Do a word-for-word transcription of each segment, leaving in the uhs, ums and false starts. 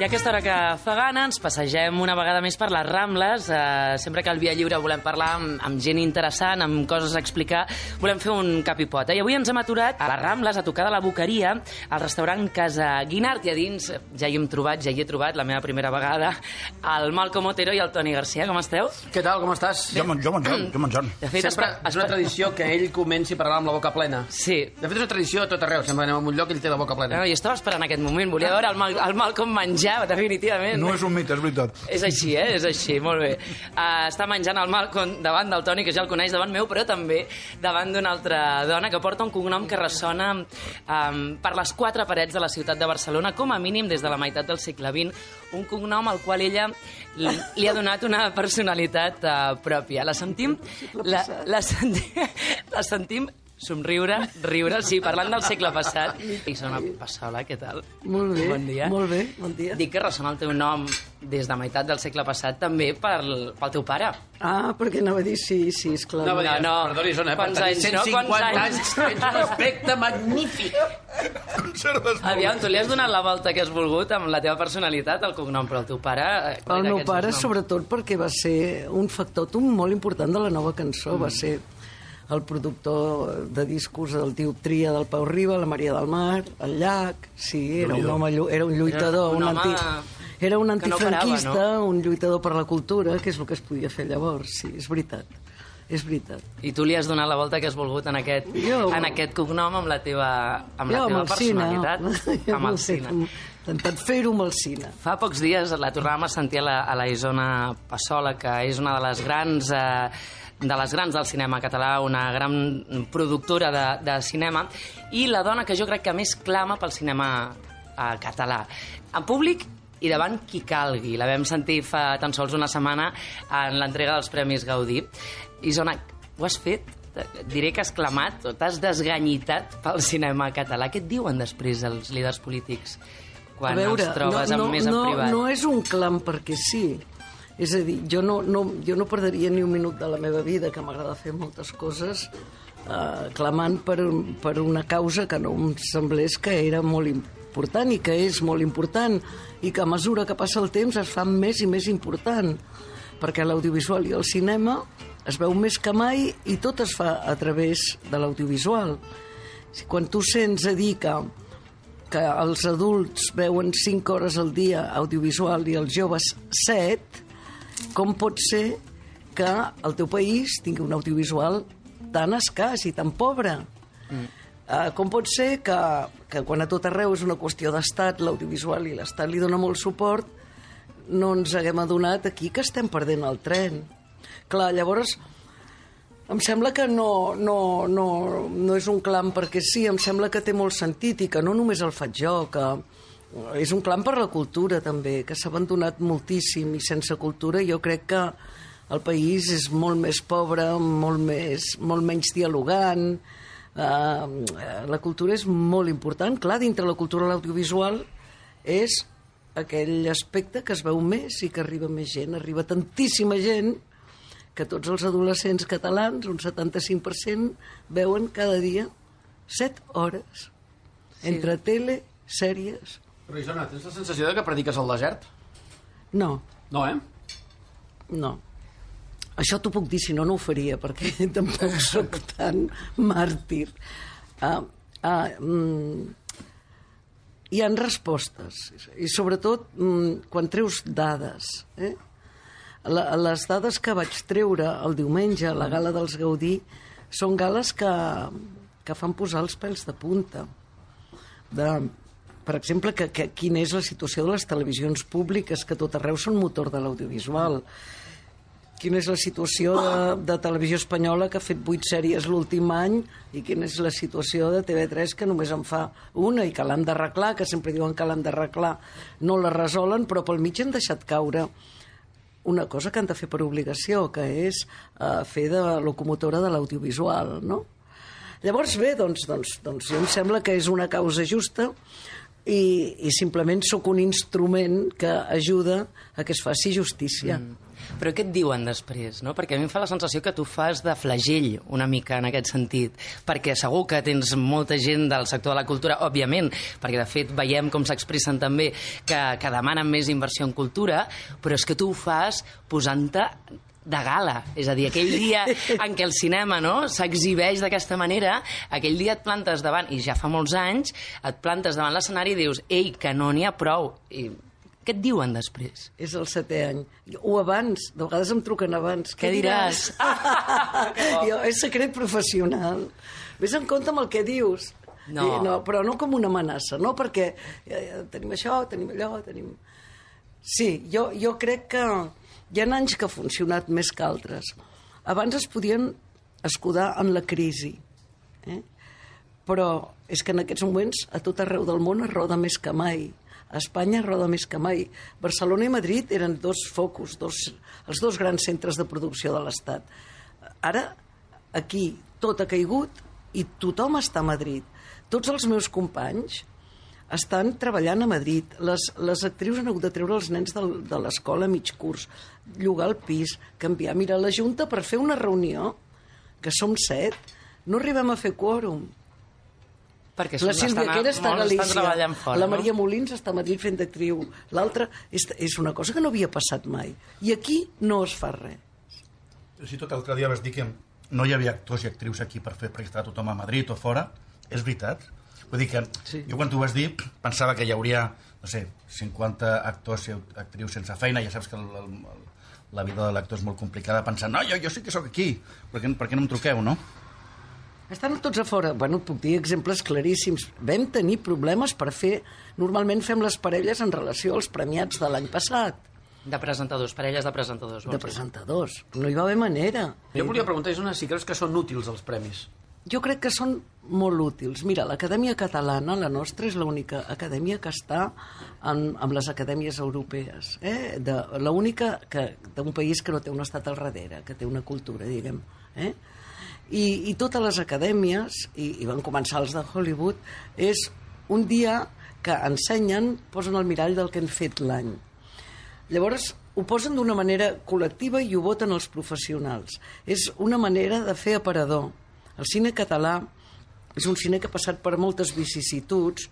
a aquesta hora que fa gana ens passegem una vegada més per les Rambles. Uh, sempre que al Via Lliure volem parlar amb, amb gent interessant, amb coses a explicar, volem fer un cap i pot. I avui ens hem aturat a les Rambles, a tocar de la Boqueria, al restaurant Casa Guinart, i a dins ja hi hem trobat, ja hi he trobat la meva primera vegada, el Malcom Otero i el Toni Garcia. Com esteu? Què tal, com estàs? Jo, jo m'enjorn, jo m'enjorn. De fet, sempre espa... és una tradició que ell comenci a parlar amb la boca plena. Sí. De fet, és una tradició a tot arreu. Sempre anem a un lloc i ell té la boca plena. No, jo estava esperant aquest moment, volia veure el, Mal el Malcom menjar, definitivament. No és un mite, és veritat. És així, eh? És així, molt bé. Uh, està menjant el Malcom davant del Toni, que ja el coneix davant meu, però també davant d'una altra dona que porta un cognom que ressona um, per les quatre parets de la ciutat de Barcelona, com a mínim des de la meitat del segle vint, un cognom al qual ella li, li ha donat una personalitat uh, pròpia. La sentim... La, la, sentim, la sentim somriure, riure, sí, parlant del segle passat. Isona Passola, què tal? Molt bé, bon dia. molt bé, bon dia. Dic que ressona el teu nom des de meitat del segle passat també pel, pel teu pare. Ah, perquè anava a dir sí, sí, esclar. No, no, no. Perdoni, Isona, eh, per Quants tenir anys, cent no? cinquanta Quants anys, tens un aspecte magnífic. Conserves molt. Aviam, tu li has donat la volta que has volgut amb la teva personalitat, el cognom, però el teu pare... eh, qual El era meu aquests pare, dos noms? sobretot, perquè va ser un factor molt important de la nova cançó. Mm. Va ser el productor de discos del tio Tria del Pau Riba, la Maria del Mar, el Llac... Sí, era un home, llu- era un lluitador, Era un un, home anti... Era un que no parava, antifranquista, no? un lluitador per la cultura, que és el que es podia fer llavors. Sí, és veritat. És veritat. I tu li has donat la volta que has volgut en aquest, Jo- en aquest cognom amb la teva, amb la Jo teva amb el cine. personalitat. Jo Amb el ho sé, cine. He intentat fer-ho amb el cine. Fa pocs dies la tornàvem a sentir a la, a la Isona Passola, que és una de les grans... Eh, de les grans del cinema català, una gran productora de, de cinema, i la dona que jo crec que més clama pel cinema eh, català. En públic i davant qui calgui. La vam sentir fa tan sols una setmana en l'entrega dels Premis Gaudí. Isona, ho has fet? Diré que has clamat o t'has desganyitat pel cinema català. Què et diuen després els líders polítics quan A veure, els trobes no, no, amb més en no, privat? no és un clam perquè sí. És a dir, jo no, no, jo no perderia ni un minut de la meva vida, que m'agrada fer moltes coses, eh, clamant per, per una causa que no em semblés que era molt important i que és molt important i que a mesura que passa el temps es fa més i més important, perquè l'audiovisual i el cinema es veu més que mai i tot es fa a través de l'audiovisual. Quan tu sents a dir que que els adults veuen cinc hores al dia audiovisual i els joves set, com pot ser que el teu país tingui un audiovisual tan escàs i tan pobre? Mm. Uh, com pot ser que, que quan a tot arreu és una qüestió d'estat, l'audiovisual i l'estat li dona molt suport, no ens haguem adonat aquí que estem perdent el tren? Clar, llavors, em sembla que no, no, no, no és un clam perquè sí, em sembla que té molt sentit i que no només el faig jo, que és un clam per la cultura també, que s'ha abandonat moltíssim i sense cultura jo crec que el país és molt més pobre, molt, més, molt menys dialogant. Uh, la cultura és molt important. Clar, dintre la cultura l'audiovisual és aquell aspecte que es veu més i que arriba més gent. Arriba tantíssima gent que tots els adolescents catalans, un setanta-cinc per cent, veuen cada dia set hores entre tele, sèries... Però, Isona, tens la sensació de que prediques al desert? No, No, eh? no. Això t'ho puc dir, si no, no ho faria, perquè tampoc sóc tan màrtir. Uh, uh, mm, hi han respostes, i sobretot mm, quan treus dades. Eh? La, les dades que vaig treure el diumenge a la gala dels Gaudí són gales que, que fan posar els pèls de punta. De, per exemple, que, que, quina és la situació de les televisions públiques, que tot arreu són motor de l'audiovisual. Quina és la situació de, de Televisió Espanyola, que ha fet vuit sèries l'últim any, i quina és la situació de T V tres, que només en fa una i que l'han d'arreglar, que sempre diuen que l'han d'arreglar. No la resolen, però pel mig han deixat caure una cosa que han de fer per obligació, que és uh, fer de locomotora de l'audiovisual, no? Llavors, bé, doncs, doncs, doncs jo em sembla que és una causa justa i, i simplement sóc un instrument que ajuda a que es faci justícia. Mm. Però què et diuen després, no? Perquè a mi em fa la sensació que tu fas de flagell una mica en aquest sentit, perquè segur que tens molta gent del sector de la cultura, òbviament, perquè de fet veiem com s'expressen també que, que demanen més inversió en cultura, però és que tu ho fas posant-te de gala, és a dir, aquell dia en què el cinema, no, s'exhibeix d'aquesta manera, aquell dia et plantes davant, i ja fa molts anys, et plantes davant l'escenari i dius, ei, que no n'hi ha prou. I què et diuen després? És el setè any. O abans, de vegades em truquen abans. Què diràs? Jo, és secret professional. Ves en compte amb el que dius. No. I, no però no com una amenaça, no? Perquè eh, tenim això, tenim allò, tenim... Sí, jo, jo crec que hi ha anys que ha funcionat més que altres. Abans es podien escudar en la crisi, eh? Però és que en aquests moments a tot arreu del món es roda més que mai. A Espanya es roda més que mai. Barcelona i Madrid eren dos focus, dos, els dos grans centres de producció de l'Estat. Ara, aquí, tot ha caigut i tothom està a Madrid. Tots els meus companys estan treballant a Madrid. Les, les actrius han hagut de treure els nens del, de l'escola a mig curs, llogar el pis, canviar. Mira, la Junta, per fer una reunió, que som set, no arribem a fer quòrum. Perquè La Sílvia Quera està a Galícia, fora, la Maria no? Molins està a Madrid fent d'actriu, l'altra... És, és una cosa que no havia passat mai. I aquí no es fa res. Si tot l'altre dia vas dir que no hi havia actors i actrius aquí per fer, perquè estava tothom a Madrid o fora, és veritat. Vull dir que sí. Jo quan t'ho vas dir pensava que hi hauria, no sé, cinquanta actors i actrius sense feina, ja saps que el, el, la vida de l'actor és molt complicada, pensant, no, jo, jo sí que sóc aquí, per què, per què no em truqueu, no? Estan tots a fora. Bueno, puc dir exemples claríssims. Vam tenir problemes per fer... Normalment fem les parelles en relació als premiats de l'any passat. De presentadors, parelles de presentadors. De presentadors. No hi va haver manera. Jo volia preguntar, és una, si creus que són útils els premis? Jo crec que són molt útils. Mira, l'Acadèmia Catalana, la nostra, és l'única acadèmia que està en, amb les acadèmies europees. Eh? De, l'única que, d'un país que no té un estat al darrere, que té una cultura, diguem. Eh? I, i totes les acadèmies, i, i van començar els de Hollywood, és un dia que ensenyen, posen el mirall del que han fet l'any. Llavors, ho posen d'una manera col·lectiva i ho voten els professionals. És una manera de fer aparador. El cine català és un cine que ha passat per moltes vicissituds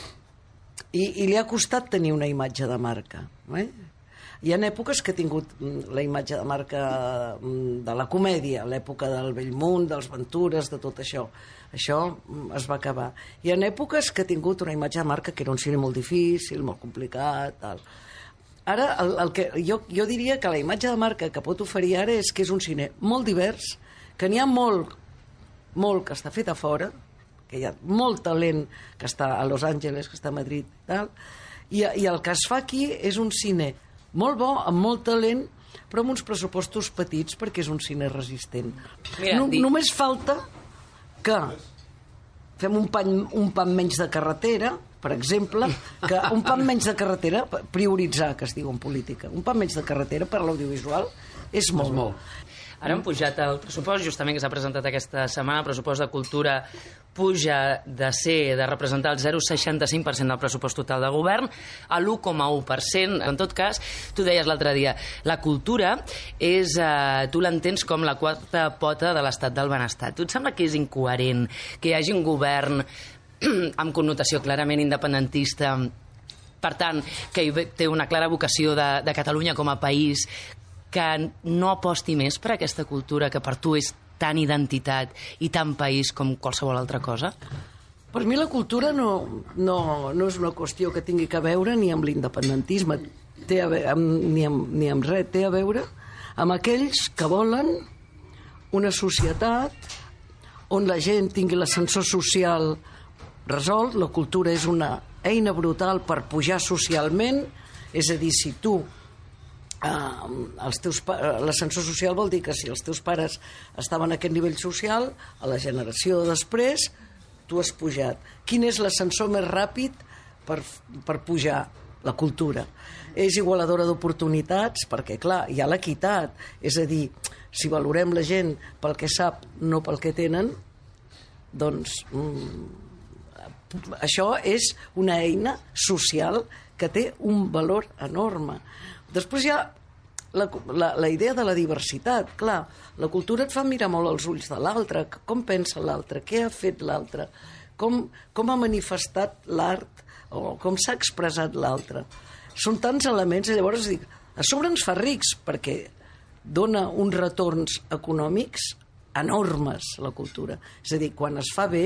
i, i li ha costat tenir una imatge de marca. Eh? Hi ha èpoques que ha tingut la imatge de marca de la comèdia, l'època del Bellmunt, dels Ventures, de tot això. Això es va acabar. Hi ha èpoques que ha tingut una imatge de marca que era un cine molt difícil, molt complicat, tal. Ara, el, el que, jo, jo diria que la imatge de marca que pot oferir ara és que és un cine molt divers, que n'hi ha molt, molt que està fet a fora, que hi ha molt talent que està a Los Angeles, que està a Madrid i tal, i, i el que es fa aquí és un cine molt bo, amb molt talent, però amb uns pressupostos petits perquè és un cine resistent. Mira, no, dic... Només falta que fem un pan, un pan menys de carretera, per exemple, que un pan menys de carretera, prioritzar, que es diu en política, un pan menys de carretera per l'audiovisual és molt. És molt. Ara han pujat el pressupost, justament que s'ha presentat aquesta setmana, el pressupost de cultura puja de ser, de representar el zero coma seixanta-cinc per cent del pressupost total de govern a l'u coma u per cent. En tot cas, tu deies l'altre dia, la cultura és, eh, tu l'entens com la quarta pota de l'estat del benestar. Tu et sembla que és incoherent que hi hagi un govern amb connotació clarament independentista, per tant, que té una clara vocació de, de Catalunya com a país, que no aposti més per aquesta cultura que per tu és tan identitat i tan país com qualsevol altra cosa? Per mi la cultura no, no, no és una qüestió que tingui a veure ni amb l'independentisme, té a veure, amb, ni, amb, ni amb res, té a veure amb aquells que volen una societat on la gent tingui l'ascensor social resolt. La cultura és una eina brutal per pujar socialment, és a dir, si tu Uh, els teus pa- l'ascensor social vol dir que si els teus pares estaven a aquest nivell social, a la generació de després tu has pujat. Quin és l'ascensor més ràpid per, per pujar? La cultura. És igualadora d'oportunitats perquè, clar, hi ha l'equitat, és a dir, si valorem la gent pel que sap, no pel que tenen, doncs mm, això és una eina social que té un valor enorme. Després hi ha la, la, la idea de la diversitat. Clar, la cultura et fa mirar molt els ulls de l'altre, com pensa l'altre, què ha fet l'altre, com, com ha manifestat l'art o com s'ha expressat l'altre. Són tants elements, i llavors dic, a sobre ens fa rics, perquè dona uns retorns econòmics enormes, la cultura. És a dir, quan es fa bé,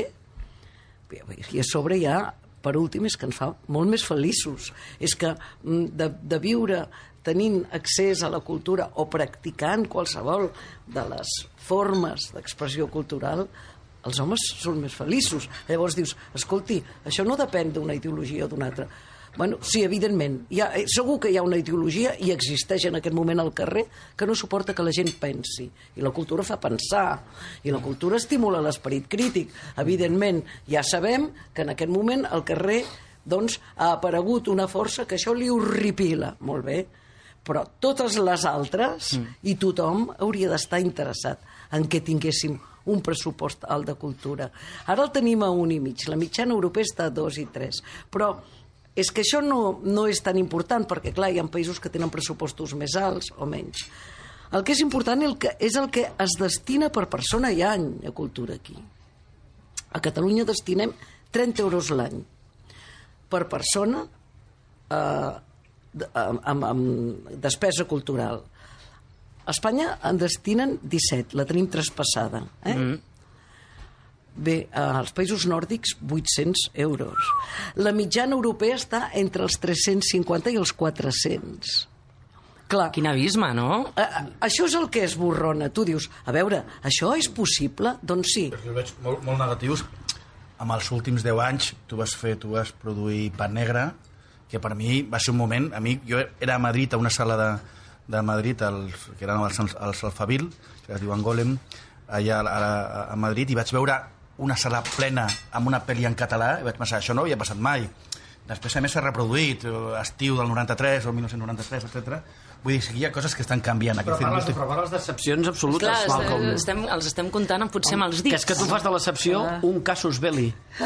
i a sobre hi ha, per últim, és que ens fa molt més feliços. És que de, de viure tenint accés a la cultura o practicant qualsevol de les formes d'expressió cultural, els homes són més feliços. Llavors dius, escolti, això no depèn d'una ideologia o d'una altra. Bueno, sí, evidentment. Hi ha, segur que hi ha una ideologia i existeix en aquest moment al carrer que no suporta que la gent pensi. I la cultura fa pensar. I la cultura estimula l'esperit crític. Evidentment, ja sabem que en aquest moment al carrer doncs, ha aparegut una força que això li horripila. Molt bé. Però totes les altres mm. i tothom hauria d'estar interessat en què tinguéssim un pressupost alt de cultura. Ara el tenim a un i mig. La mitjana europea està a dos i tres. Però és que això no, no és tan important, perquè, clar, hi ha països que tenen pressupostos més alts o menys. El que és important el que, és el que es destina per persona i any a cultura aquí. A Catalunya destinem trenta euros l'any per persona eh, amb, amb, amb despesa cultural. A Espanya en destinen disset, la tenim traspassada. Eh? Mm. Bé, als països nòrdics, vuit-cents euros. La mitjana europea està entre els tres-cents cinquanta i els quatre-cents. Clar. Quin abisme, no? A, a, això és el que es borrona. Tu dius, a veure, això és possible? Doncs sí. Jo veig molt, molt negatius. En els últims deu anys tu vas fer, tu vas produir Pan Negre, que per mi va ser un moment... A mi, jo era a Madrid, a una sala de, de Madrid, els, que eren els, els Alfabil, que es diuen Golem, allà a, a Madrid, i vaig veure una sala plena amb una pel·li en català, i vaig pensar, això no havia passat mai. Després, a més, s'ha reproduït, estiu del noranta-tres o mil nou-cents noranta-tres, etcètera. Vull dir, hi ha coses que estan canviant. Però parles, però parles d'excepcions absolutes, clar, Malcolm. Estem, els estem comptant potser amb els dits. Que és que tu fas de l'excepció un casus belli.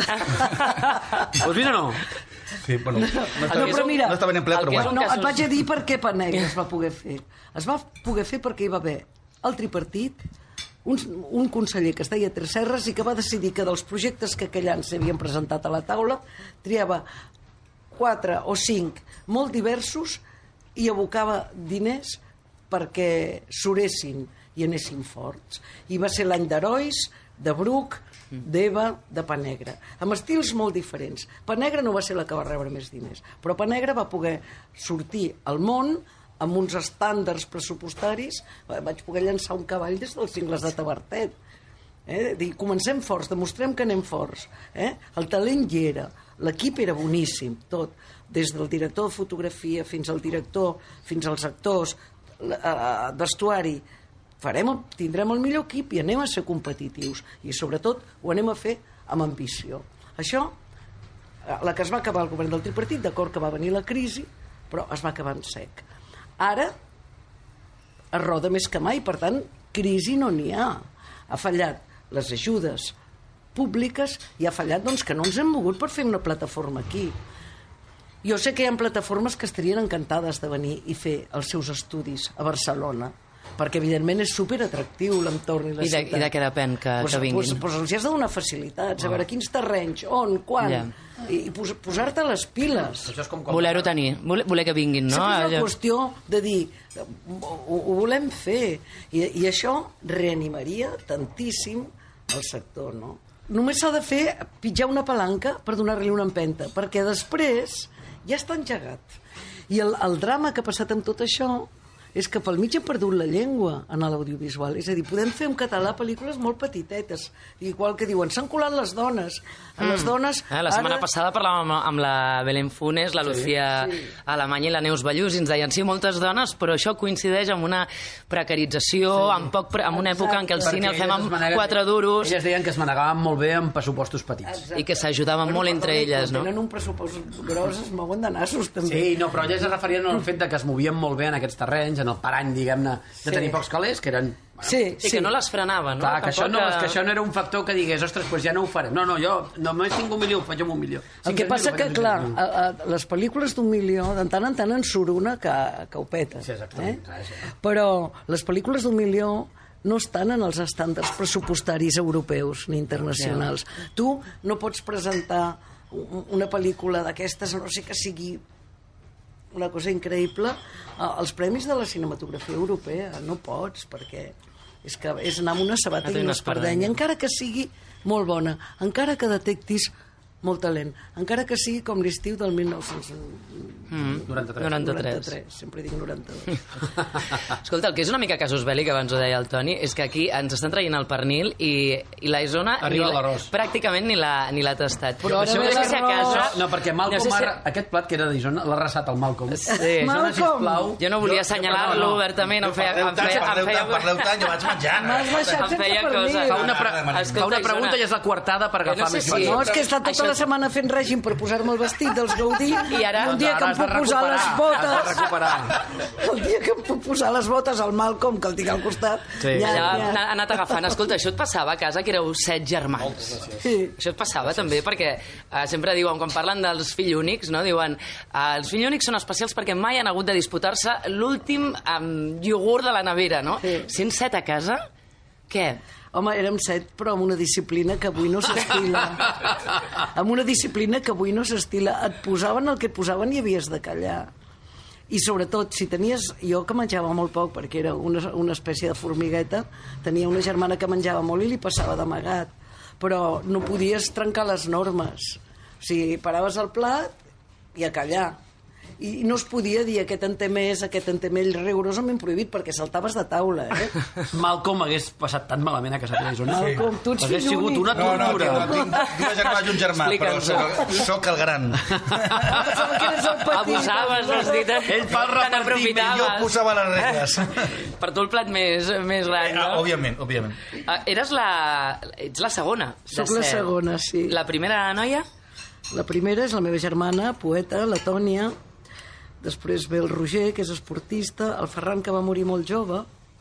Pues mira, no. Sí, bueno, no està, no, però mira, no està ben empleat, però bueno. No, et vaig a dir per què Pan Negre es va poder fer. Es va poder fer perquè hi va haver el tripartit, un, un conseller que es deia Tresserras i que va decidir que dels projectes que aquell any s'havien presentat a la taula triava quatre o cinc molt diversos i abocava diners perquè suressin i anessin forts. I va ser l'any d'Herois, de Bruc, d'Eva, de Pan Negre, amb estils molt diferents. Pan Negre no va ser la que va rebre més diners, però Pan Negre va poder sortir al món amb uns estàndards pressupostaris. Vaig poder llançar un cavall des dels cingles de Tavertet. Eh? Dir, comencem forts, demostrem que anem forts. Eh? El talent hi era, l'equip era boníssim, tot, des del director de fotografia fins al director, fins als actors, vestuari. Farem, tindrem el millor equip i anem a ser competitius. I sobretot ho anem a fer amb ambició. Això, la que es va acabar el govern del tripartit, d'acord que va venir la crisi, però es va acabar en sec. Ara es roda més que mai, per tant, crisi no n'hi ha. Ha fallat les ajudes públiques i ha fallat doncs, que no ens hem mogut per fer una plataforma aquí. Jo sé que hi ha plataformes que estarien encantades de venir i fer els seus estudis a Barcelona, perquè evidentment és superatractiu l'entorn i la I de, ciutat. I de què depèn que, pues, que vinguin? Doncs pues, pues els has de donar facilitats, a veure quins terrenys, on, quan, Ja. i, i pos, posar-te les piles. Això és com quan... Voler-ho tenir, voler, voler que vinguin, no? Sempre és una Allò- qüestió de dir, ho, ho volem fer, I, i això reanimaria tantíssim el sector, no? Només s'ha de fer, pitjar una palanca per donar-li una empenta, perquè després ja està engegat. I el, el drama que ha passat amb tot això és que pel mig hem perdut la llengua en l'audiovisual. És a dir, podem fer en català pel·lícules molt petitetes, igual que diuen, s'han colat les dones. Mm. Les dones... Eh, la setmana ara... passada parlàvem amb, amb la Belén Funes, la Lucía sí. Alemanya i la Neus Ballús, i ens deien, sí, moltes dones, però això coincideix amb una precarització, sí. amb, poc, pre- amb una època en què el Perquè cine el fem amb manera, quatre duros, elles deien que es manegaven molt bé amb pressupostos petits. Exacte. i que s'ajudaven molt entre elles, no? Tenen un pressupost gros, es mouen de nassos, també. Sí, no, però elles es referien al fet de que es movien molt bé en aquests terrenys, en el parany, diguem-ne, de Sí. tenir pocs calés, que eren Sí, Sí, sí. que no les frenava, no? Clar, que això, no, Tampoc, és que això no era un factor que digués, ostres, doncs ja no ho faré. No, no, jo només tinc un milió, ho faig amb un milió. El que passa que, clar, a, a les pel·lícules d'un milió, de tant en tant en surt una que, que ho peta. Sí, exactament. Eh? Sí, sí. Però les pel·lícules d'un milió no estan en els estàndards pressupostaris europeus ni internacionals. Tu no pots presentar un- una pel·lícula d'aquestes, a no sé que sigui una cosa increïble, als premis de la cinematografia europea. No pots, perquè és que és anar amb una sabata No té i una una espardenya. espardenya, encara que sigui molt bona, encara que detectis molt talent, encara que sigui com l'estiu del mil nou-cents noranta-tres. noranta-tres. Sempre dic noranta-dos. Escolta, el que és una mica casus belli, que abans ho deia el Toni, és que aquí ens estan traient el pernil i, i la Isona Arriba ni la- l'arròs. pràcticament ni l'ha ni l'ha tastat. Però ara no ve sé si a l'arròs. casa... No, perquè Malcolm, no sé si- ha, aquest plat que era d'Isona l'ha arrasat el Malcolm. Sí. Isona, sisplau. Jo no volia assenyalar-lo no, no. obertament, em feia... Parleu Em tant, feia, em parleu feia, tant, parleu tant, jo vaig menjant. M'has deixat em sense feia pernil. cosa. Fa una, pre Escolta, fa una pregunta Isona, i és la coartada per Jo no agafar sé més si- pernil. No, és que he estat tota Això- la setmana fent règim per posar-me el vestit dels Gaudí I ara- un dia que Ara em has de puc posar les recuperar, has de botes recuperar. el dia que em puc posar les botes al Malcolm, que el tinc al costat, Sí. ja, Allà ja. ha anat agafant. Escolta, això et passava a casa, que éreu set germans. Sí. Això et passava també, perquè eh, sempre diuen, quan parlen dels fills únics, no? diuen eh, els fills únics són especials perquè mai han hagut de disputar-se l'últim um, iogurt de la nevera, no? Sí. Sent set a casa, què? Home, érem set, però amb una disciplina que avui no s'estila. Amb una disciplina que avui no s'estila. Et posaven el que et posaven i havies de callar. I sobretot, si tenies... Jo que menjava molt poc, perquè era una, una espècie de formigueta, tenia una germana que menjava molt i li passava d'amagat. Però no podies trencar les normes. O sigui, paraves el plat i a callar. I no es podia dir aquest en té més, aquest en té menys, rigorosament prohibit, perquè saltaves de taula, eh? Malcolm hagués passat tan malament a casa de l'Isona. Malcolm, tu ets Hagués fill sigut únic. una No, no, tortura. tinc, tinc dues germanes i un germà, però soc, soc el gran. Pensava que eres el petit. Abusaves, has dit. Ell fa el Te repartiment, n'aprofitaves. Jo posava les regles. Per tu el plat més, més gran, Eh, no? òbviament, òbviament. Ah, eres la... Ets la segona. de Soc la set. segona, sí. La primera noia? La primera és la meva germana, poeta, la Tònia. Després ve el Roger, que és esportista, el Ferran, que va morir molt jove,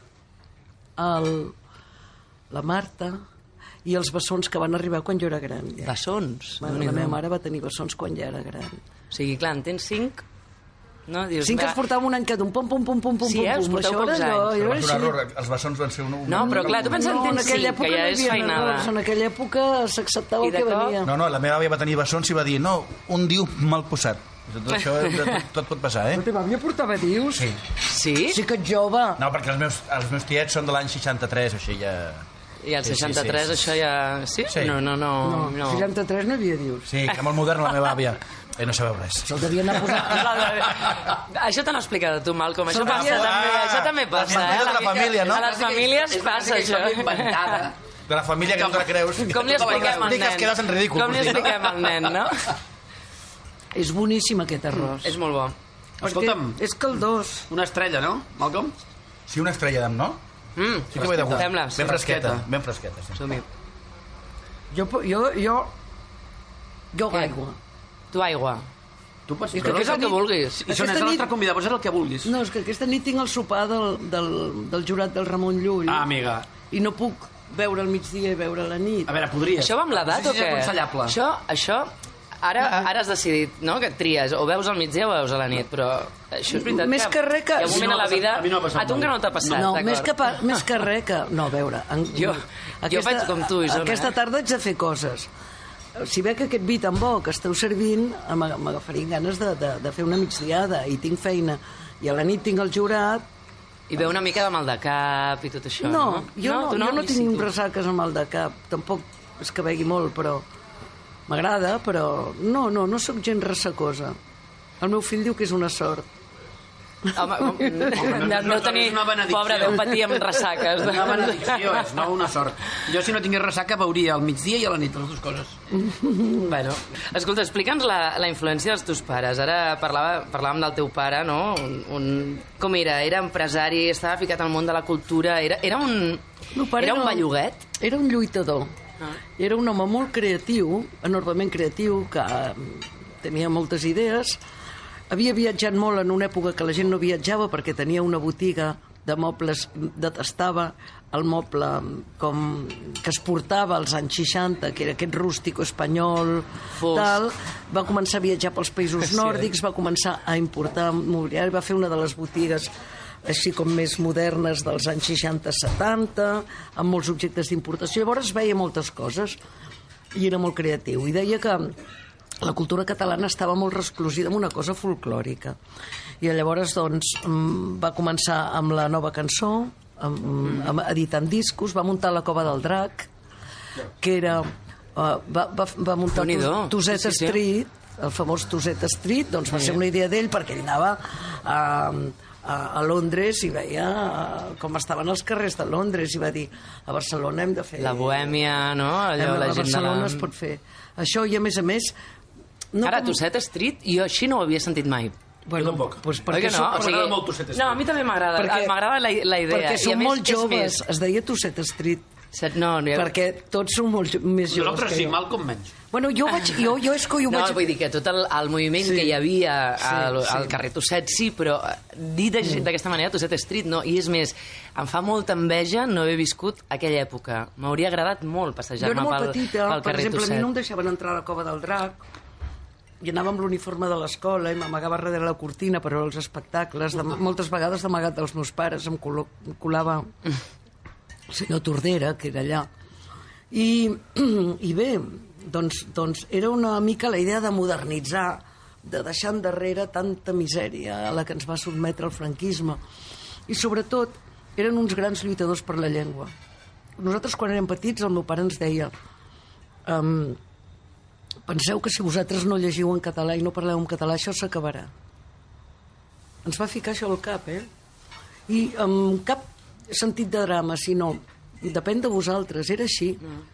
el... la Marta i els bessons que van arribar quan jo era gran. Ja. Bessons. Bueno, la meva mare va tenir bessons quan ja era gran. O sigui, clar, en tens cinc, no? Dius, Cinc que va, es portàvem un any cada un, pum, pum, pum, pum, pum, Sí, eh? Us pum. porteu Això pocs era allò, anys. jo Va era ser un així. error, els bessons van ser un... un No, però clar, tu pensa en No, en tens aquella cinc, època que ja no hi és havia feinada. errors, en aquella època s'acceptava I el de que cop- venia. No, no, la meva àvia va tenir bessons i va dir no, un diu mal posat. Tot això tot, tot pot passar, eh? La teva àvia portava dius? Sí. Sí? Sí que ets jove. No, perquè els meus, els meus tiets són de l'any seixanta-tres, o sigui, ja... I el Sí, sí, seixanta-tres sí, sí. això ja... Sí? Sí. No, no, no. No, no. seixanta-tres no hi havia dius. Sí, que molt moderna la meva àvia. Eh, no sabeu res. Se'l devia anar a posar... Això te n'ho explicat tu, Malcolm. Això Se'l passa devia- també, Ah, això també passa. les famílies eh? de la família, no? A les famílies passa això. Inventada. De la família que no te la creus. Com li expliquem al Digues nen? que quedes en ridícul. Com li potser, no? expliquem al nen, no? És boníssim aquest arròs. És molt bo. Escolta'm, Perquè és caldós. una estrella, no, Malcolm? Sí, una estrella d'am, no? Mm, Sí que ho he de gustar. Fem-la. Ben fresqueta, Fresqueta. ben fresqueta, sí. Som-hi. Jo, jo, jo, jo Què? aigua. Tu aigua. Tu pots... És Però és el que vulguis. I són Aquesta és nit- l'altre convidat, pots fer el que vulguis. No, és que aquesta nit tinc el sopar del, del, del jurat del Ramon Llull Ah, amiga. i no puc veure al migdia i veure a la nit. A veure, podries. Això va amb l'edat no sé o si és què? aconsellable. Això, això... Ara, ara has decidit, no?, que et tries, o veus al migdia o veus a la nit, però això és veritat Més que res que- hi ha un moment a la vida... A mi no m'ha passat A tu encara no t'ha passat, No, d'acord. més que, pa, més que res que... No, a veure... En, Jo- jo faig com tu, Isona, Aquesta eh? tarda haig de fer coses. Si veig aquest vi tan bo que esteu servint, m'ag- m'agafarien ganes de, de, de fer una migdiada i tinc feina. I a la nit tinc el jurat. I veu una mica de mal de cap i tot això, no? No, jo no, tu jo no Ni tinc si tu. ressaques amb el de cap. Tampoc és que begui molt, però... M'agrada, però... No, no, no sóc gent ressacosa. El meu fill diu que és una sort. Home, com- no, no, no no, tenir... és una benedicció. Pobre, deu patir amb ressaques. Una benedicció és, no una sort. Jo, si no tingués ressaca, veuria al migdia i a la nit, les dues coses. Bueno, escolta, explica'ns la, la influència dels teus pares. Ara parlava, parlàvem del teu pare, no? Un, un, com era? Era empresari, estava ficat al món de la cultura, era, era un... Meu pare Era un era- belluguet? Era un lluitador. Ah. Era un home molt creatiu, enormement creatiu, que eh, tenia moltes idees. Havia viatjat molt en una època que la gent no viatjava perquè tenia una botiga de mobles, detestava el moble com que es portava als anys seixanta, que era aquest rústico espanyol, Fos. tal. Va començar a viatjar pels països nòrdics, va començar a importar mobiliari, va fer una de les botigues així com més modernes dels anys seixanta setanta, amb molts objectes d'importació. Llavors veia moltes coses i era molt creatiu. I deia que la cultura catalana estava molt resclosida amb una cosa folclòrica. I llavors doncs, va començar amb la nova cançó, amb, amb, editant discos, va muntar la Cova del Drac, que era... Uh, va, va, va muntar Tuset sí, sí, sí. Street, el famós Tuset Street, doncs va sí. ser una idea d'ell perquè ell anava a, a, a Londres i veia com estaven els carrers de Londres i va dir, a Barcelona hem de fer... La bohèmia, no? Allò, la la gent Barcelona de la... es pot fer. Això, i a més a més... No Ara, com... Tuset Street, jo així no ho havia sentit mai. Bueno, pues perquè no? O sigui, molt Tuset Street. No, a mi també m'agrada. M'agrada la, la idea. Perquè som més, molt joves. Es deia Tuset Street. No, no, perquè tots som molt més joves Nosaltres que sí, jo. Malcolm menys. Bueno, jo, vaig, jo, jo és que jo no, vaig... vull dir que tot el, el moviment sí. que hi havia al, sí, sí. al carrer Tuset, sí, però dir d'aquesta manera Tuset Street, no. I és més, em fa molta enveja no haver viscut aquella època. M'hauria agradat molt passejar-me pel, petita, pel carrer exemple, Tuset. Per exemple, a mi no em deixaven entrar a la Cova del Drac, i anava amb l'uniforme de l'escola i m'amagava darrere la cortina per veure els espectacles. De, moltes vegades d'amagat dels meus pares em, colo, em colava el senyor Tordera, que era allà. I, i bé, doncs, doncs era una mica la idea de modernitzar, de deixar endarrere tanta misèria a la que ens va sotmetre el franquisme. I sobretot eren uns grans lluitadors per la llengua. Nosaltres quan érem petits el meu pare ens deia um, penseu que si vosaltres no llegiu en català i no parleu en català, això s'acabarà. Ens va ficar això al cap, eh? I amb cap sentit de drama, sinó depèn de vosaltres, era així.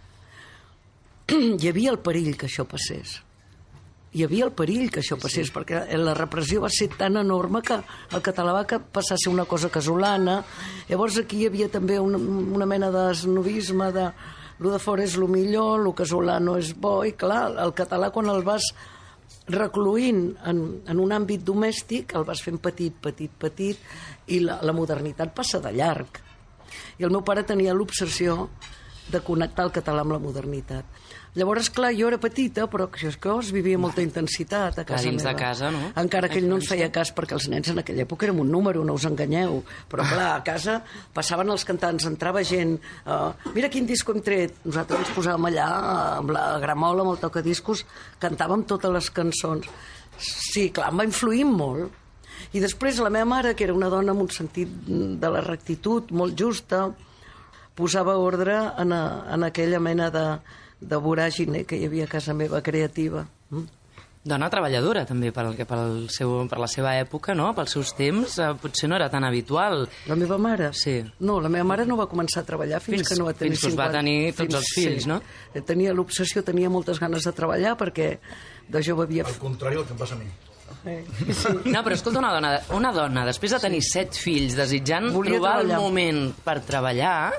Mm. Hi havia el perill que això passés. Hi havia el perill que això passés, sí. perquè la repressió va ser tan enorme que el català va passar a ser una cosa casolana. Llavors aquí hi havia també una, una mena d'esnovisme, de lo de fora és lo millor, lo casolà no és bo, i clar, el català quan el vas recluint en, en un àmbit domèstic, el vas fent petit, petit, petit, i la, la modernitat passa de llarg. I el meu pare tenia l'obsessió de connectar el català amb la modernitat. Llavors, clar, jo era petita, però això és que es vivia molta intensitat a casa dins meva. de casa, no? Encara que ell no ens feia cas, perquè els nens en aquella època érem un número, no us enganyeu. Però, clar, a casa passaven els cantants, entrava gent, uh, mira quin disco hem tret. Nosaltres ens posàvem allà, amb la gramola, amb el tocadiscos, cantàvem totes les cançons. Sí, clar, em va influir molt. I després la meva mare, que era una dona amb un sentit de la rectitud molt justa, posava ordre en, a, en aquella mena de, de voràgine que hi havia a casa meva, creativa. Mm? Dona treballadora, també, pel, pel seu, per la seva època, no? Pels seus temps, eh, potser no era tan habitual. La meva mare? Sí. No, la meva mare no va començar a treballar fins, fins que no va tenir fins que cinquanta. Va tenir tots fins, els fills, sí. no? Tenia l'obsessió, tenia moltes ganes de treballar perquè de jove havia... Al contrari del que em passa a mi. Eh, sí. No, però escolta, una dona, una dona després de tenir sí. set fills, desitjant Volia trobar treballar. el moment per treballar,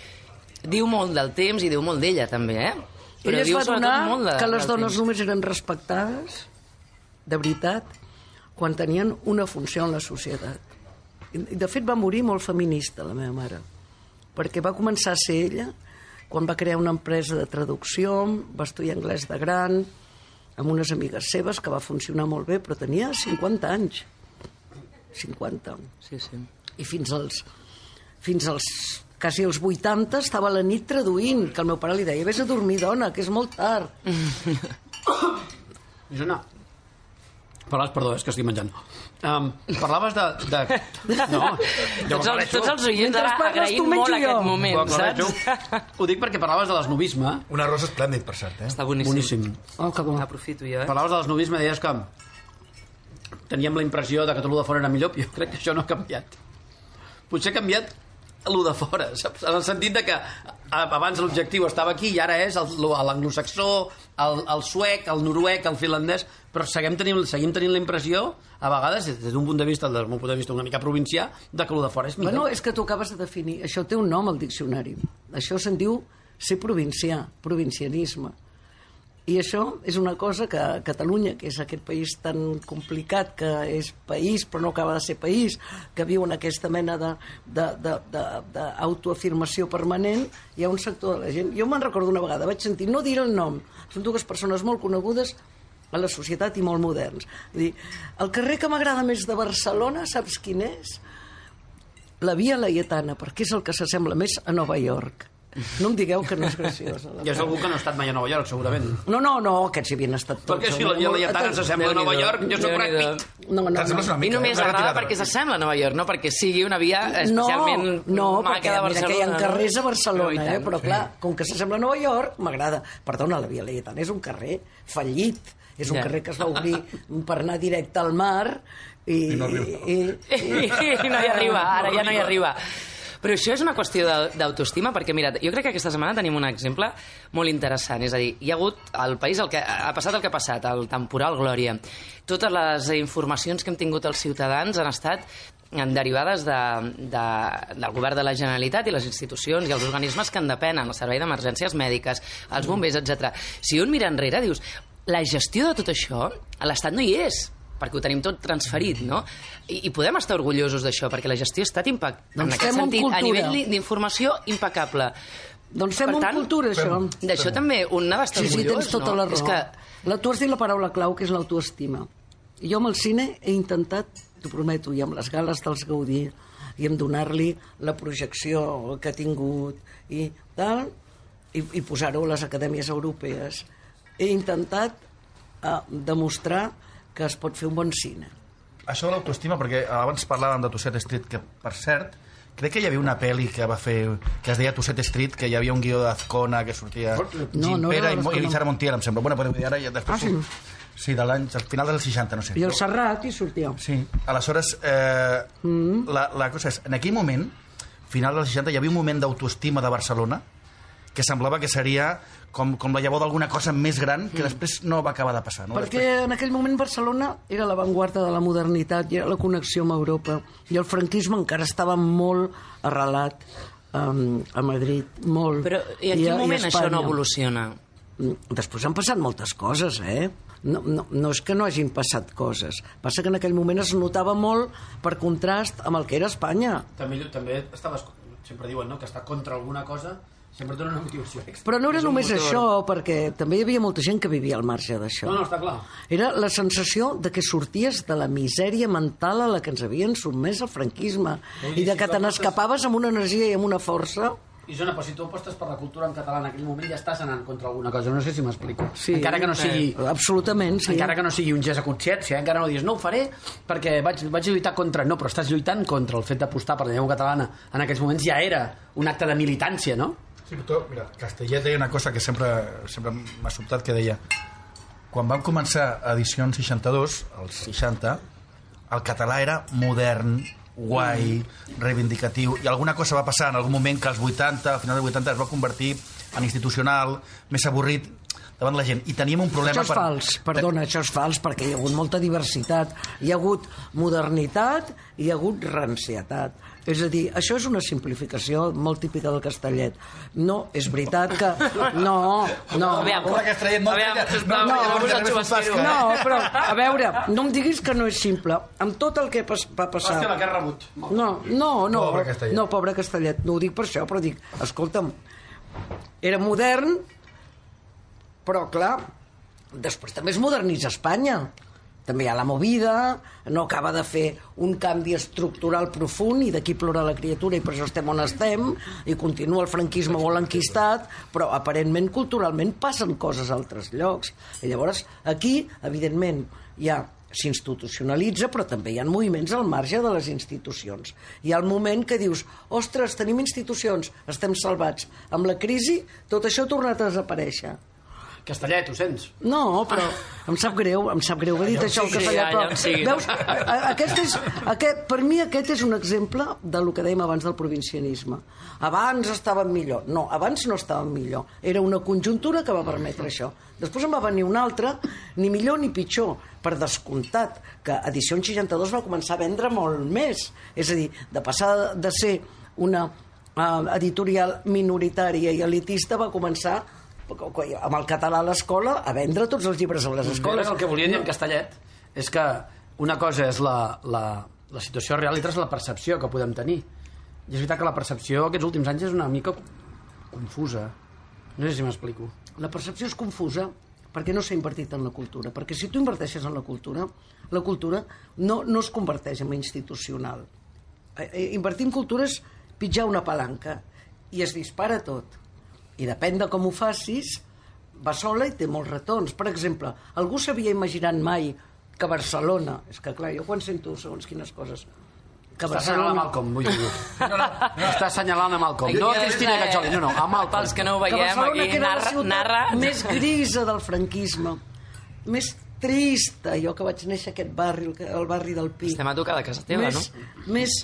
diu molt del temps i diu molt d'ella, també, eh? Però ella es diu va donar molt de, que les dones temps. només eren respectades, de veritat, quan tenien una funció en la societat. I, de fet, va morir molt feminista, la meva mare, perquè va començar a ser ella quan va crear una empresa de traducció, va estudiar anglès de gran, amb unes amigues seves, que va funcionar molt bé, però tenia cinquanta anys. cinquanta. Sí, sí. I fins als, fins als quasi als vuitanta estava a la nit traduint, que el meu pare li deia, vés a dormir, dona, que és molt tard. Jona, parlaves, perdó, és que estic menjant. Um, parlaves de... de... No, tots, els, tots els oients ara agraïm molt aquest moment, saps? Ho dic perquè parlaves de l'esnovisme. Un arròs esplèndid, per cert, eh? Està boníssim. Boníssim. Oh, que bo. Aprofito jo, eh? Parlaves de l'esnovisme i deies que teníem la impressió de que tot el de fora era millor, jo crec que això no ha canviat. Potser ha canviat el de fora, saps? En el sentit de que abans l'objectiu estava aquí i ara és l'anglosaxó, el, el suec, el noruec, el finlandès, però seguim tenint, seguim tenint la impressió, a vegades, des d'un punt de vista, des d'un punt de vista una mica provincià, de que el de fora és millor. Bueno, és que tu acabes de definir, això té un nom al diccionari. Això se'n diu ser provincià, provincianisme. I això és una cosa que Catalunya, que és aquest país tan complicat, que és país però no acaba de ser país, que viu en aquesta mena d'autoafirmació permanent, hi ha un sector de la gent... Jo me'n recordo una vegada, vaig sentir, no diré el nom, són dues persones molt conegudes a la societat i molt moderns. Vull dir, el carrer que m'agrada més de Barcelona, saps quin és? La Via Laietana, perquè és el que s'assembla més a Nova York. No em digueu que no és graciosa. I és algú que no ha estat mai a Nova York, segurament. No, no, no, aquests hi havien estat tots. Perquè si la Via Laietana s'assembla a Nova York, jo soc Brad Pitt. No, no, no. I només agrada perquè s'assembla a Nova York, no perquè sigui una via especialment no, maca de Barcelona. No, perquè mira que hi ha carrers a Barcelona, no, eh? Però clar, com que s'assembla a Nova York, m'agrada. Perdona, la Via Laietana és un carrer fallit. És un ja. carrer que es va obrir per anar directe al mar i, I no arriba. I, I, i no hi arriba, ara ja no hi arriba. Però això és una qüestió d'autoestima, perquè mira, jo crec que aquesta setmana tenim un exemple molt interessant, és a dir, hi ha hagut al país el que ha passat el que ha passat, el temporal Glòria. Totes les informacions que hem tingut els ciutadans han estat derivades de, de, del govern de la Generalitat i les institucions i els organismes que en depenen, el Servei d'Emergències Mèdiques, els bombers, etcètera. Si un mira enrere, dius, la gestió de tot això, l'Estat no hi és, perquè ho tenim tot transferit, no? I, i podem estar orgullosos d'això, perquè la gestió ha estat impact... Doncs en aquest fem sentit, cultura. a nivell d'informació, impecable. doncs fem Per un tant, cultura, això. D'això també un n'ha d'estar Sí, sí, orgullós, tens tota no? la raó. És que... La, tu has dit la paraula clau, que és l'autoestima. I jo amb el cine he intentat, t'ho prometo, i amb les gales dels Gaudí, i amb donar-li la projecció que ha tingut, i tal, i, i posar-ho a les acadèmies europees. He intentat eh, demostrar que es pot fer un bon cine. Això de l'autoestima, perquè abans parlàvem de Tusset Street, que, per cert, crec que hi havia una pel·li que va fer, que es deia Tusset Street, que hi havia un guió d'Azcona, que sortia No, no Gimpera era i, Mo- i d'Azcona. Sara Montiel, em sembla. Bueno, però ara ja després... Ah, sí? Sí, de l'any, al final dels seixanta, no sé. I el Serrat hi sortia. Sí, aleshores, eh, mm. la, la cosa és, en aquell moment, final dels seixanta, hi havia un moment d'autoestima de Barcelona que semblava que seria com, com la llavor d'alguna cosa més gran que mm. després no va acabar de passar. No? Perquè Després... en aquell moment Barcelona era l'avantguarda de la modernitat i era la connexió amb Europa. I el franquisme encara estava molt arrelat um, a Madrid, molt. Però i en I quin a, moment i a això no Espanya. evoluciona? Després han passat moltes coses, eh? No, no, no és que no hagin passat coses. Passa que en aquell moment es notava molt per contrast amb el que era Espanya. També, també estaves... Sempre diuen, no?, que està contra alguna cosa, sempre dona una motivació extra. Però no era És un només motor. això, perquè també hi havia molta gent que vivia al marge d'això. No, no, està clar. Era la sensació de que sorties de la misèria mental a la que ens havien sotmès el franquisme i de que te n'escapaves amb una energia i amb una força. Isona, però si tu apostes per la cultura en català en aquell moment ja estàs anant contra alguna cosa, no sé si m'explico. Sí, encara que no sigui... eh, absolutament, sí. Encara que no sigui un gest a consciència, encara no dius, no ho faré perquè vaig, vaig lluitar contra... No, però estàs lluitant contra el fet d'apostar per la llengua catalana. En aquells moments ja era un acte de militància, no? Sí, però, mira, Castellet deia una cosa que sempre, sempre m'ha sobtat, que deia quan vam començar edicions seixanta-dos, als seixanta, el català era modern, guai, reivindicatiu, i alguna cosa va passar en algun moment que als vuitanta, al final dels vuitanta es va convertir en institucional, més avorrit davant la gent, i teníem un problema... Això és fals, perdona, això és fals, perquè hi ha hagut molta diversitat, hi ha hagut modernitat i hi ha hagut rancietat. És a dir, això és una simplificació molt típica del Castellet. No, és veritat que... No, no. Aviam, Pobre Castellet, no, aviam, no, no, no, vamos a no, xubasquero. no, No, però, a veure, no em diguis que no és simple. Amb tot el que pas, va passar... Hòstia, que has rebut. No, no, no. Pobre Castellet. No, pobre Castellet. No ho dic per això, però dic, escolta'm, era modern, però, clar, després també es modernitza Espanya. També hi ha la movida, no acaba de fer un canvi estructural profund i d'aquí plora la criatura i per això estem on estem i continua el franquisme molt enquistat, però aparentment culturalment passen coses a altres llocs. I llavors aquí, evidentment, hi ha s'institucionalitza, però també hi ha moviments al marge de les institucions. Hi ha el moment que dius, ostres, tenim institucions, estem salvats. Amb la crisi tot això ha tornat a desaparèixer. Castellet, ho sents? No, però em sap greu, em sap greu, he dit això al sigui, Castellet, allà on sigui. però veus, a- a- aquest és, aquest, per mi aquest és un exemple del que dèiem abans del provincianisme. Abans estàvem millor. No, abans no estàvem millor. Era una conjuntura que va permetre això. Després en va venir una altra, ni millor ni pitjor, per descomptat, que Edició seixanta-dos va començar a vendre molt més. És a dir, de passar de ser una uh, editorial minoritària i elitista va començar amb el català a l'escola, a vendre tots els llibres a les escoles. El que volien dir en castellet és que una cosa és la, la, la situació real i l'altra és la percepció que podem tenir. I és veritat que la percepció aquests últims anys és una mica confusa. No sé si m'explico. La percepció és confusa perquè no s'ha invertit en la cultura. Perquè si tu inverteixes en la cultura, la cultura no, no es converteix en institucional. Invertir en cultura és pitjar una palanca i es dispara tot. I depèn de com ho facis, va sola i té molts retorns. Per exemple, algú s'havia imaginat mai que Barcelona... És que, clar, jo quan sento segons quines coses... Que Està assenyalant a Malcolm, vull dir. No, no, no, està assenyalant a Malcolm. No a Cristina Cacholi, no, no, a Malcolm. Pels que no ho veiem, aquí narra... narra... més grisa del franquisme, més trista. Jo que vaig néixer a aquest barri, el barri del Pi. Estem a tocar de casa teva, més, no? Més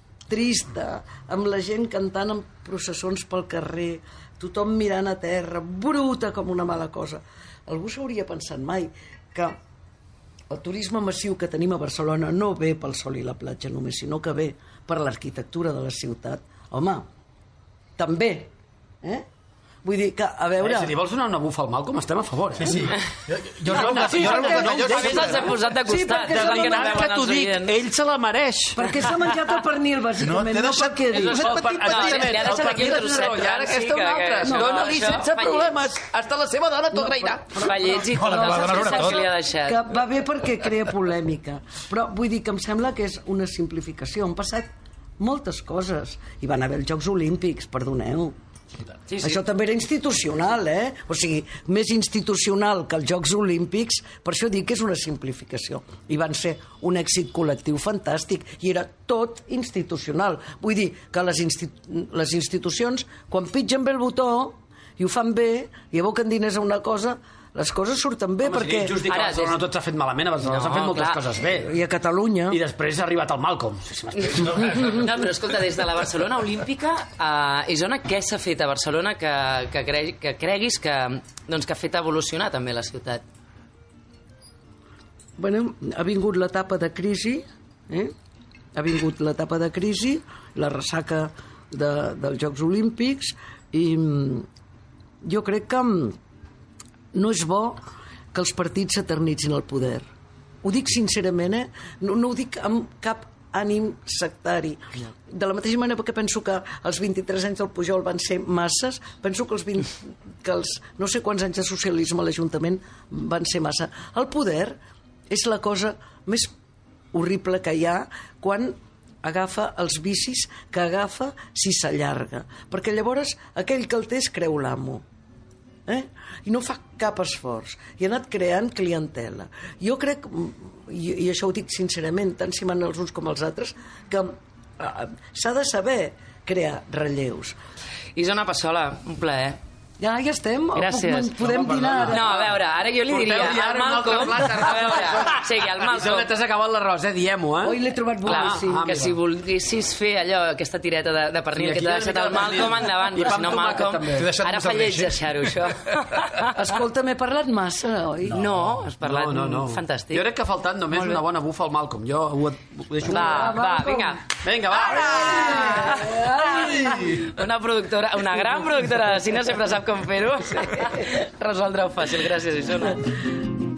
trista, amb la gent cantant en processons pel carrer, tothom mirant a terra, bruta com una mala cosa. Algú s'hauria pensat mai que el turisme massiu que tenim a Barcelona no ve pel sol i la platja només, sinó que ve per l'arquitectura de la ciutat. Home, també, eh? Vull dir que, a veure... Eh, si li vols donar una bufa al Malcolm, estem a favor, eh? Sí, sí. Jo, jo, jo, sí, jo, perquè- jo, jo, A més, els he posat de Sí, costat. perquè és el s'ha que no demanat veuen que t'ho els dic, oients. ell se la mereix. Perquè s'ha menjat el pernil, No, bàsicament, t'he no, deixat- perquè... t'he deixat No, petit, per- no, petit. li ha deixat aquí un trosset I ara aquesta una altra. no, Dóna-li això sense fa problemes. Hasta la seva dona t'ho agrairà. Fallets i No, la tot, va donar saps una què tot. li ha deixat? que va bé perquè crea polèmica. Però vull dir que em sembla que és una simplificació. Han passat moltes coses. Hi van haver els Jocs Olímpics, perdoneu. Sí, sí. Això també era institucional, eh? O sigui, més institucional que els Jocs Olímpics, per això dic que és una simplificació. I van ser un èxit col·lectiu fantàstic, i era tot institucional. Vull dir que les, institu les institucions, quan pitgen bé el botó i ho fan bé, i aboquen diners a una cosa, les coses surten bé, Home, perquè... seria injust dir que a Ara, Barcelona des- tot s'ha fet malament, a Barcelona No, s'han fet moltes clar. coses bé. I a Catalunya... I després ha arribat el Malcolm. Sí, sí, m'explico. No, però escolta, des de la Barcelona Olímpica, eh, Isona, què s'ha fet a Barcelona que, que, cre que creguis que, doncs, que ha fet evolucionar també la ciutat? Bueno, ha vingut l'etapa de crisi, eh? ha vingut l'etapa de crisi, la ressaca de, dels Jocs Olímpics, i mm, jo crec que mm, no és bo que els partits s'eternitzin al poder. Ho dic sincerament, eh? No, no ho dic amb cap ànim sectari. De la mateixa manera que penso que els vint-i-tres anys del Pujol van ser masses, penso que els, vint, que els no sé quants anys de socialisme a l'Ajuntament van ser massa. El poder és la cosa més horrible que hi ha quan agafa els vicis que agafa si s'allarga. Perquè llavors aquell que el té es creu l'amo. Eh? I no fa cap esforç. I ha anat creant clientela. Jo crec, i, i això ho dic sincerament, tant si manen els uns com els altres, que eh, s'ha de saber crear relleus. Isona Passola, un plaer. Ja, ja estem? O Gràcies. Puc, podem dinar ara? No, a veure, ara jo li diria Porteu-li al ara un altre Malcolm... plat de A veure, sí, al Isona, Malcolm... t'has acabat l'arròs, eh? Diem-ho, eh? Oi, l'he trobat Clar, boníssim. ah, que mira. si volguessis fer allò, aquesta tireta de, de pernil Sí, que aquí t'ha hi ha deixat una el mica de Malcolm pernil. endavant, I però pa si no, amb tomàquet, Malcolm, també. T'he deixat ara posar fa lleig greix, eh? deixar-ho, això. Escolta, m'he parlat massa, oi? No, has parlat no, no, no. fantàstic. Jo crec que ha faltat només una bona bufa al Malcolm. Jo ho, ho deixo... Va, va, Malcolm. vinga. Vinga, va! Una productora, una gran productora de cine sempre sap com fer-ho. Sí. Resoldre-ho fàcil. Gràcies, Isona.